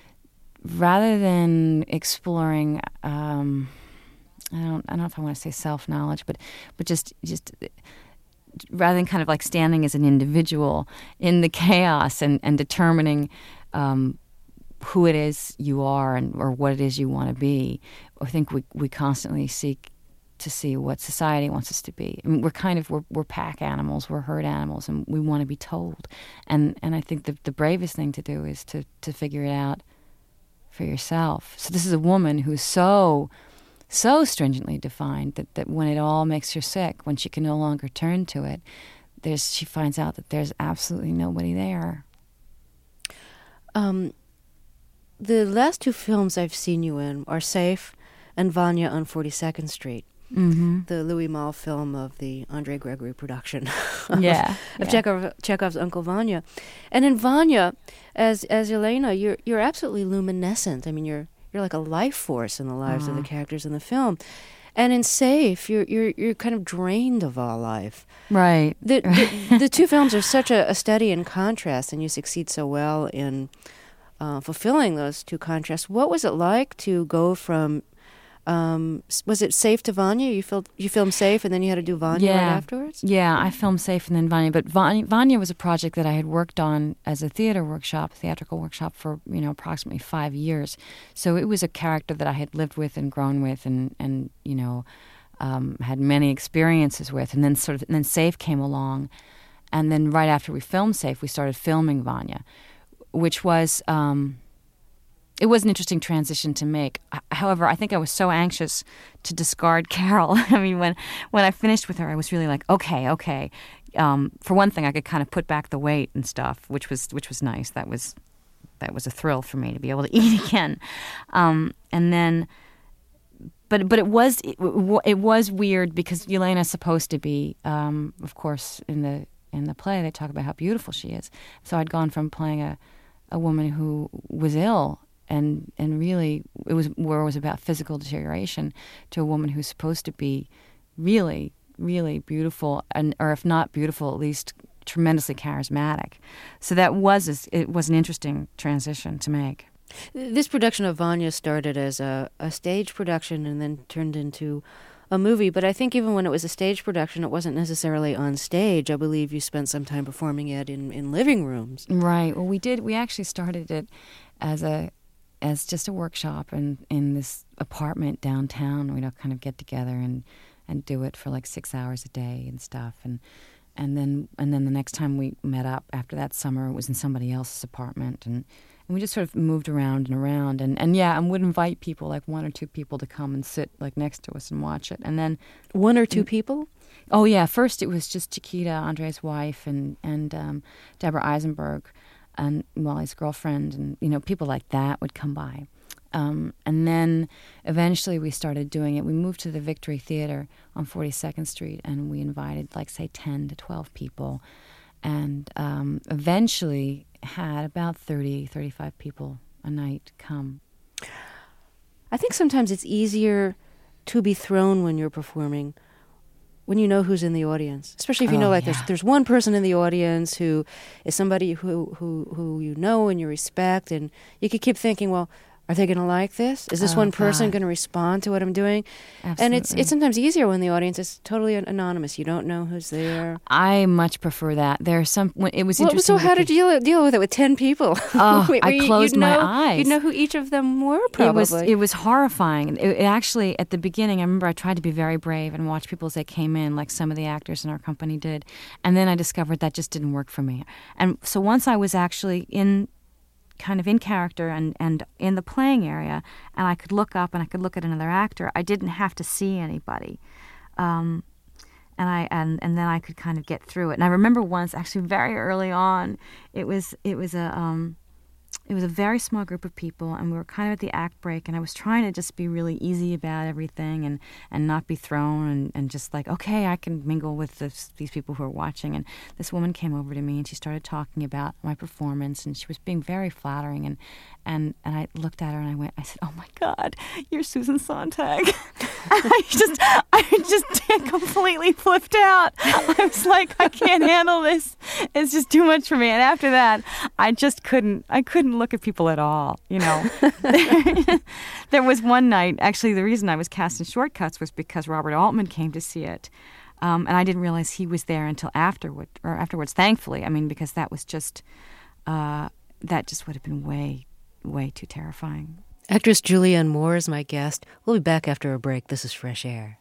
rather than exploring, um, I don't I don't know if I want to say self-knowledge, but but just just. rather than kind of like standing as an individual in the chaos and, and determining um, who it is you are and or what it is you want to be, I think we we constantly seek to see what society wants us to be. I mean, we're kind of we're, we're pack animals, we're herd animals, and we want to be told. And and I think the the bravest thing to do is to to figure it out for yourself. So this is a woman who's so. so stringently defined that, that when it all makes her sick, when she can no longer turn to it, there's she finds out that there's absolutely nobody there. Um, the last two films I've seen you in are Safe and Vanya on forty-second Street, mm-hmm. the Louis Malle film of the Andre Gregory production yeah, of yeah. Chekhov, Chekhov's Uncle Vanya. And in Vanya, as as Elena, you're you're absolutely luminescent. I mean, you're You're like a life force in the lives Aww. of the characters in the film, and in Safe, you're you're you're kind of drained of all life. Right. The the, the two films are such a, a study in contrast, and you succeed so well in uh, fulfilling those two contrasts. What was it like to go from? Um, was it Safe to Vanya? You filmed you filmed Safe, and then you had to do Vanya yeah. right afterwards. Yeah, I filmed Safe and then Vanya. But Vanya, Vanya was a project that I had worked on as a theater workshop, theatrical workshop for you know approximately five years. So it was a character that I had lived with and grown with, and and you know um, had many experiences with. And then sort of and then Safe came along, and then right after we filmed Safe, we started filming Vanya, which was. Um, It was an interesting transition to make. However, I think I was so anxious to discard Carol. I mean, when when I finished with her, I was really like, okay, okay. Um, for one thing, I could kind of put back the weight and stuff, which was which was nice. That was that was a thrill for me to be able to eat again. Um, and then, but but it was it, it was weird because Yelena's supposed to be, um, of course, in the in the play they talk about how beautiful she is. So I'd gone from playing a a woman who was ill. And and really, it was where it was about physical deterioration to a woman who's supposed to be really, really beautiful, and or if not beautiful, at least tremendously charismatic. So that was a, it was an interesting transition to make. This production of Vanya started as a, a stage production and then turned into a movie. But I think even when it was a stage production, it wasn't necessarily on stage. I believe you spent some time performing it in, in living rooms. Right. Well, we did. We actually started it as a as just a workshop in, in this apartment downtown. We'd all kind of get together and, and do it for like six hours a day and stuff. And and then and then the next time we met up after that summer, it was in somebody else's apartment. And, and we just sort of moved around and around. And, and yeah, and would invite people, like one or two people, to come and sit like next to us and watch it. And then One or two people? Oh, yeah. First it was just Chiquita, Andre's wife, and, and um, Deborah Eisenberg, and Molly's girlfriend, and you know people like that would come by, um, and then eventually we started doing it. We moved to the Victory Theater on forty-second Street, and we invited like say ten to twelve people, and um, eventually had about thirty, thirty-five people a night come. I think sometimes it's easier to be thrown when you're performing when you know who's in the audience, especially if you Oh, know, like, yeah. there's there's one person in the audience who is somebody who, who, who you know and you respect, and you could keep thinking, well, are they going to like this? Is this Oh, one person God. going to respond to what I'm doing? And it's Absolutely. it's sometimes easier when the audience is totally an- anonymous. You don't know who's there. I much prefer that. There are some. When, it was Well, interesting. so how did you deal, deal with it with ten people? Oh, Where I you- closed you'd my know, eyes. You'd know who each of them were, probably. It was it was horrifying. It, it actually, at the beginning, I remember I tried to be very brave and watch people as they came in, like some of the actors in our company did. And then I discovered that just didn't work for me. And so once I was actually in, kind of in character and, and in the playing area, and I could look up and I could look at another actor, I didn't have to see anybody. Um, and I and, and then I could kind of get through it. And I remember once, actually very early on, it was it was a um, it was a very small group of people, and we were kind of at the act break, and I was trying to just be really easy about everything and, and not be thrown and, and just like, okay, I can mingle with this, these people who are watching. And this woman came over to me, and she started talking about my performance, and she was being very flattering. And, and, and I looked at her, and I went, I said, oh, my God, you're Susan Sontag. And I just, I just completely flipped out. I was like, I can't handle this. It's just too much for me. And after that, I just couldn't, I couldn't look at people at all, you know. There was one night, actually the reason I was cast in Shortcuts was because Robert Altman came to see it. Um, and I didn't realize he was there until afterward, or afterwards, thankfully. I mean, because that was just, uh, that just would have been way, way too terrifying. Actress Julianne Moore is my guest. We'll be back after a break. This is Fresh Air.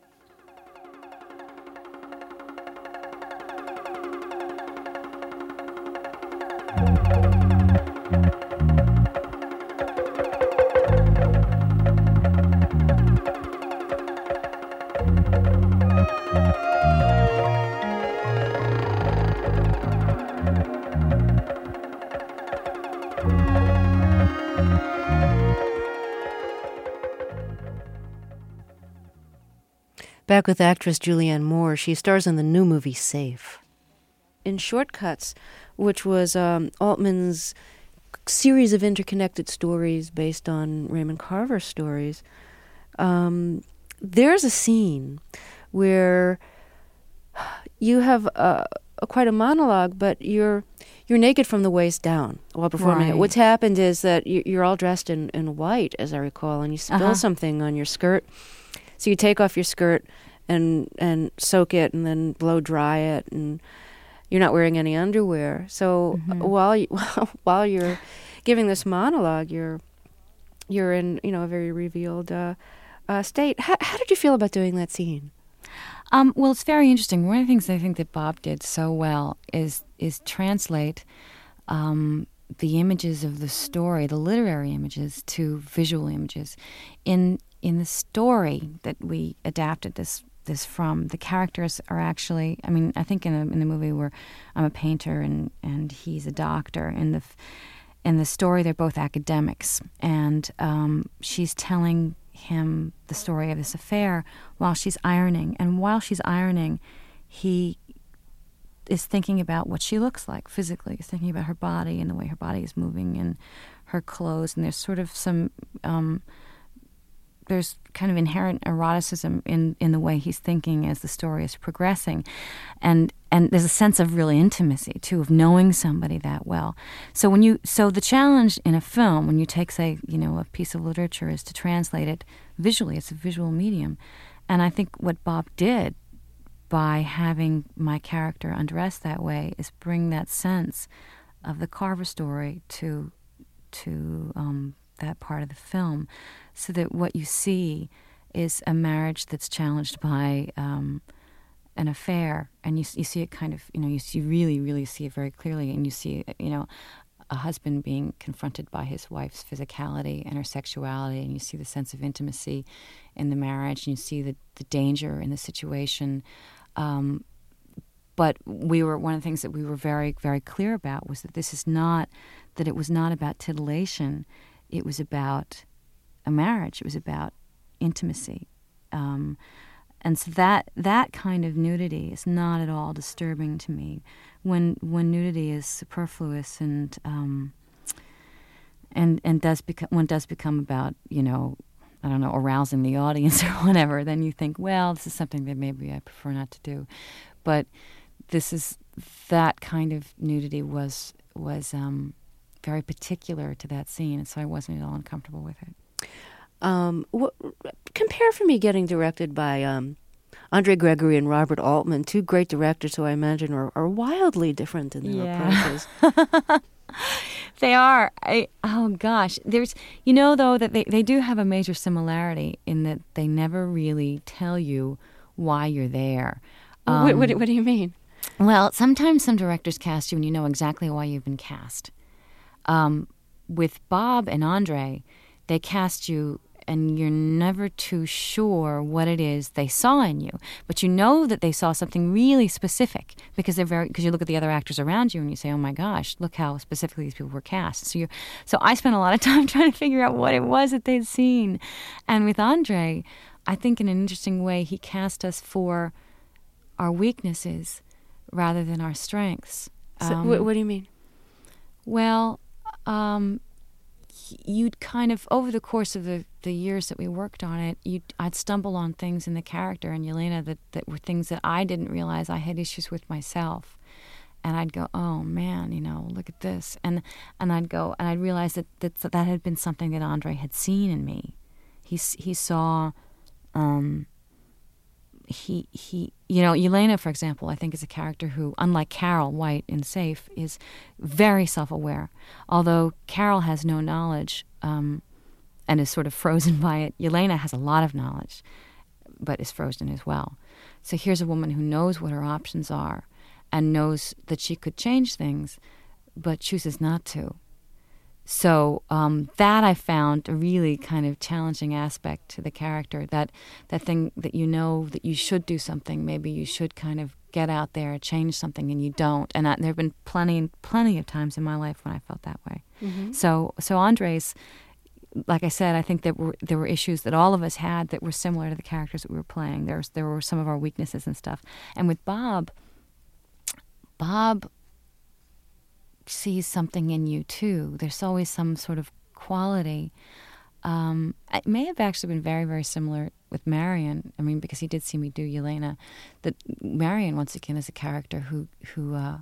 Back with actress Julianne Moore. She stars in the new movie Safe. In Shortcuts, which was um, Altman's series of interconnected stories based on Raymond Carver's stories, um, there's a scene where you have a, a, quite a monologue, but you're you're naked from the waist down while performing Right. it. What's happened is that you- you're all dressed in, in white, as I recall, and you spill Uh-huh. something on your skirt. So you take off your skirt and and soak it and then blow dry it, and you're not wearing any underwear. So Mhm. while you, while you're giving this monologue, you're you're in you know a very revealed uh, uh, state. How, how did you feel about doing that scene? Um, well, it's very interesting. One of the things I think that Bob did so well is is translate um, the images of the story, the literary images, to visual images. In in the story that we adapted this this from, the characters are actually, I mean, I think in, a, in the movie where I'm a painter and, and he's a doctor, in the in the story they're both academics, and um, she's telling him the story of this affair while she's ironing, and while she's ironing, he is thinking about what she looks like physically. He's thinking about her body and the way her body is moving and her clothes, and there's sort of some um, there's kind of inherent eroticism in, in the way he's thinking as the story is progressing. And and there's a sense of real intimacy, too, of knowing somebody that well. So when you so the challenge in a film, when you take, say, you know, a piece of literature, is to translate it visually. It's a visual medium. And I think what Bob did by having my character undressed that way is bring that sense of the Carver story to to um, that part of the film, so that what you see is a marriage that's challenged by um, an affair, and you you see it kind of, you know, you see really, really see it very clearly, and you see, you know, a husband being confronted by his wife's physicality and her sexuality, and you see the sense of intimacy in the marriage, and you see the, the danger in the situation. Um, but we were, one of the things that we were very, very clear about was that this is not, that it was not about titillation. It was about a marriage. It was about intimacy. Um, And so that that kind of nudity is not at all disturbing to me. When when nudity is superfluous and um, and and does become when it does become about, you know, I don't know, arousing the audience or whatever, then you think, well, this is something that maybe I prefer not to do. But this is that kind of nudity was was um, very particular to that scene, and so I wasn't at all uncomfortable with it. Um, wh- compare for me getting directed by um, Andre Gregory and Robert Altman, two great directors who I imagine are, are wildly different in their Yeah. approaches. They are. I, oh, gosh. There's, you know, though, that they, they do have a major similarity in that they never really tell you why you're there. Um, what, what, what do you mean? Well, sometimes some directors cast you and you know exactly why you've been cast. Um, with Bob and Andre, they cast you and you're never too sure what it is they saw in you. But you know that they saw something really specific because they're very because you look at the other actors around you and you say, oh my gosh, look how specifically these people were cast. So you so I spent a lot of time trying to figure out what it was that they'd seen. And with Andre, I think in an interesting way he cast us for our weaknesses rather than our strengths. So, um, what, what do you mean? Well, um, you'd kind of, over the course of the, the years that we worked on it, you'd, I'd stumble on things in the character and Yelena that, that were things that I didn't realize I had issues with myself. And I'd go, oh, man, you know, look at this. And and I'd go, and I'd realize that that, that had been something that Andre had seen in me. He, he saw... Um, He, he, you know, Yelena, for example, I think is a character who, unlike Carol White in Safe, is very self-aware. Although Carol has no knowledge um, and is sort of frozen by it, Yelena has a lot of knowledge, but is frozen as well. So here's a woman who knows what her options are and knows that she could change things, but chooses not to. So um, that I found a really kind of challenging aspect to the character, that that thing that you know that you should do something, maybe you should kind of get out there and change something and you don't. And I, there have been plenty plenty of times in my life when I felt that way. Mm-hmm. So so Andre's, like I said, I think there were there were issues that all of us had that were similar to the characters that we were playing. There was, there were some of our weaknesses and stuff. And with Bob, Bob sees something in you too. There's always some sort of quality. Um, it may have actually been very, very similar with Marion. I mean, because he did see me do Yelena. That Marion, once again, is a character who who uh,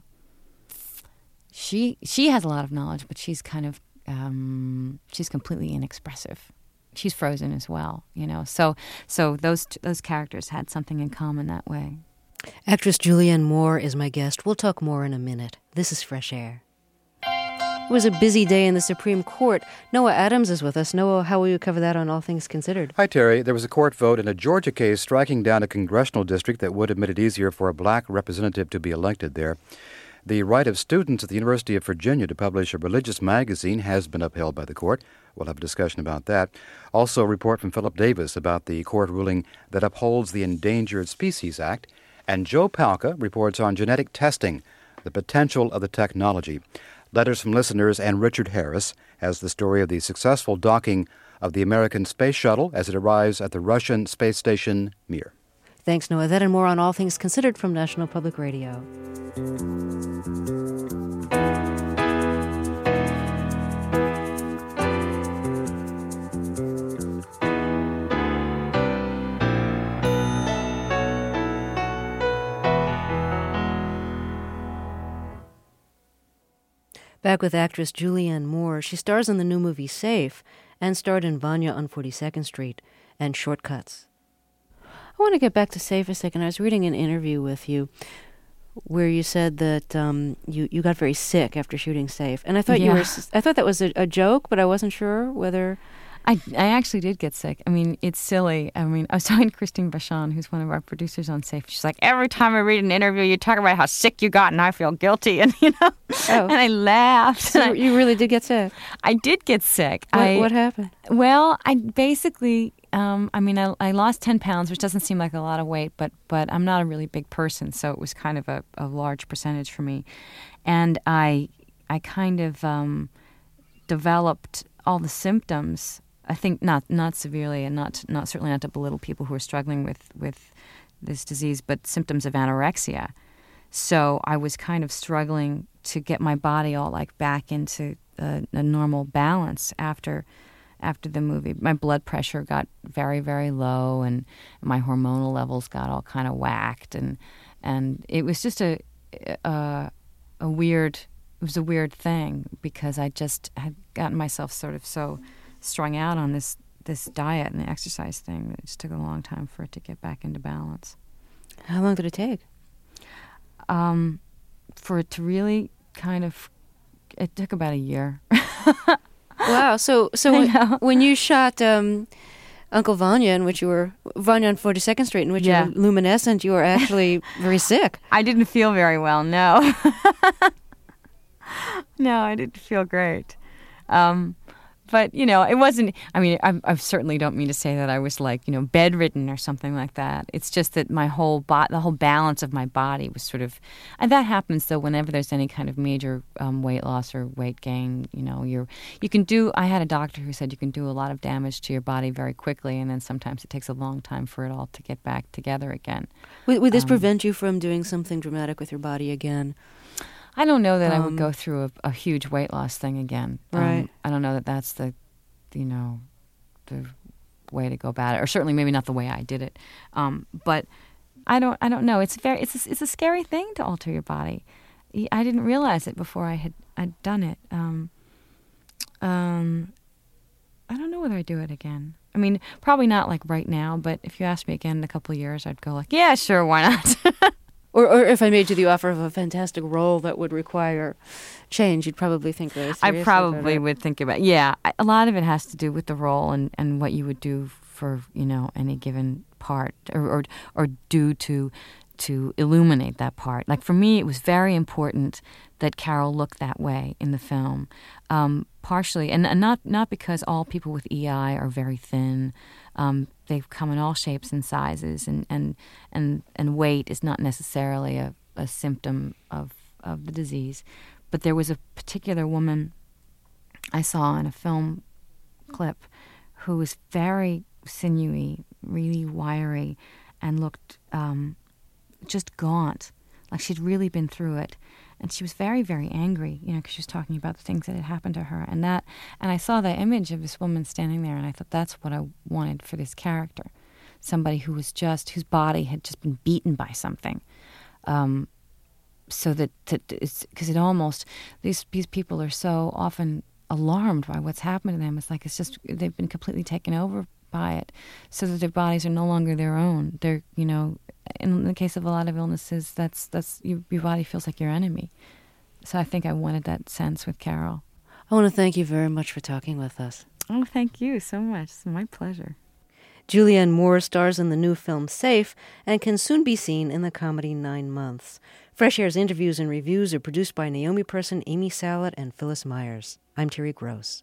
she she has a lot of knowledge, but she's kind of um, she's completely inexpressive. She's frozen as well, you know. So so those those characters had something in common that way. Actress Julianne Moore is my guest. We'll talk more in a minute. This is Fresh Air. It was a busy day in the Supreme Court. Noah Adams is with us. Noah, how will you cover that on All Things Considered? Hi, Terry. There was a court vote in a Georgia case striking down a congressional district that would have made it easier for a black representative to be elected there. The right of students at the University of Virginia to publish a religious magazine has been upheld by the court. We'll have a discussion about that. Also, a report from Philip Davis about the court ruling that upholds the Endangered Species Act. And Joe Palca reports on genetic testing, the potential of the technology. Letters from listeners, and Richard Harris has the story of the successful docking of the American Space Shuttle as it arrives at the Russian space station Mir. Thanks, Noah. That and more on All Things Considered from National Public Radio. Back with actress Julianne Moore. She stars in the new movie Safe and starred in Vanya on forty-second Street and Shortcuts. I want to get back to Safe a second. I was reading an interview with you where you said that um, you, you got very sick after shooting Safe. And I thought Yeah. you were I thought that was a, a joke, but I wasn't sure whether... I, I actually did get sick. I mean, it's silly. I mean, I was talking to Christine Vachon, who's one of our producers on Safe. She's like, every time I read an interview, you talk about how sick you got, and I feel guilty. And, you know, oh. and I laughed. So you really did get sick? I did get sick. What, I, what happened? Well, I basically, um, I mean, I, I lost ten pounds, which doesn't seem like a lot of weight, but but I'm not a really big person, so it was kind of a, a large percentage for me. And I, I kind of um, developed all the symptoms I think not not severely, and not not certainly not to belittle people who are struggling with with this disease, but symptoms of anorexia. So I was kind of struggling to get my body all like back into a, a normal balance after after the movie. My blood pressure got very, very low, and my hormonal levels got all kind of whacked, and and it was just a a, a weird it was a weird thing because I just had gotten myself sort of so strung out on this this diet and the exercise thing that it just took a long time for it to get back into balance. How long did it take? Um, for it to really kind of, it took about a year. Wow. So so when, when you shot um, Uncle Vanya, in which you were, Vanya on forty-second Street, in which Yeah. you were luminescent, you were actually very sick. I didn't feel very well, no. No, I didn't feel great. Um, but, you know, it wasn't, I mean, I, I certainly don't mean to say that I was like, you know, bedridden or something like that. It's just that my whole, bo- the whole balance of my body was sort of, and that happens though whenever there's any kind of major um, weight loss or weight gain, you know, you're, you can do, I had a doctor who said you can do a lot of damage to your body very quickly, and then sometimes it takes a long time for it all to get back together again. Would, would this Um, prevent you from doing something dramatic with your body again? I don't know that I would Um, go through a, a huge weight loss thing again. Right. Um, I don't know that that's the, you know, the way to go about it, or certainly maybe not the way I did it. Um, but I don't, I don't know. It's very, it's a, it's a scary thing to alter your body. I didn't realize it before I had I'd done it. Um, um, I don't know whether I'd do it again. I mean, probably not like right now. But if you asked me again in a couple of years, I'd go like, yeah, sure, why not? Or, or if I made you the offer of a fantastic role that would require change, you'd probably think very seriously I probably about it. would think about it. Yeah, I, a lot of it has to do with the role and, and what you would do for, you know, any given part or, or or do to to illuminate that part. Like for me, it was very important that Carol looked that way in the film, um, partially, and, and not not because all people with E I are very thin. Um, they come in all shapes and sizes, and, and, and, and weight is not necessarily a, a symptom of, of the disease. But there was a particular woman I saw in a film clip who was very sinewy, really wiry, and looked um, just gaunt, like she'd really been through it. And she was very, very angry, you know, because she was talking about the things that had happened to her. And that, and I saw the image of this woman standing there, and I thought that's what I wanted for this character. Somebody who was just, whose body had just been beaten by something. Um, so that, that it's, because it almost, these, these people are so often alarmed by what's happened to them. It's like, it's just, they've been completely taken over by it, so that their bodies are no longer their own. They're, you know, in the case of a lot of illnesses, that's that's your, your body feels like your enemy. So I think I wanted that sense with Carol. I want to thank you very much for talking with us. Oh, thank you so much. It's my pleasure. Julianne Moore stars in the new film Safe and can soon be seen in the comedy Nine Months. Fresh Air's interviews and reviews are produced by Naomi Person, Amy Sallet, and Phyllis Myers. I'm Terry Gross.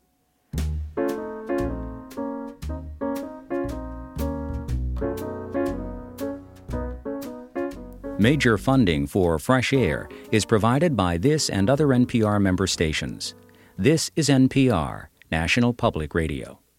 Major funding for Fresh Air is provided by this and other N P R member stations. This is N P R, National Public Radio.